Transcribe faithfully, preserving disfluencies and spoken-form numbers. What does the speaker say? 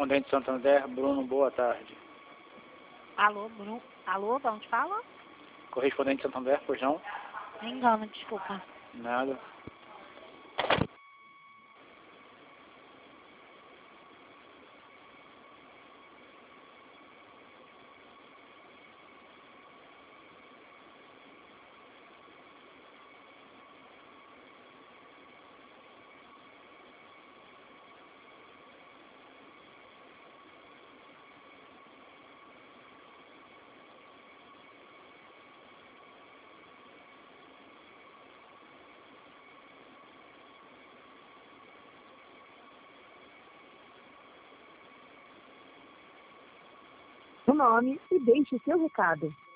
Correspondente Santander, Bruno, boa tarde. Alô, Bruno? Alô, de onde fala? Correspondente Santander, pois não? Me engano, desculpa. Nada. O nome e deixe seu recado.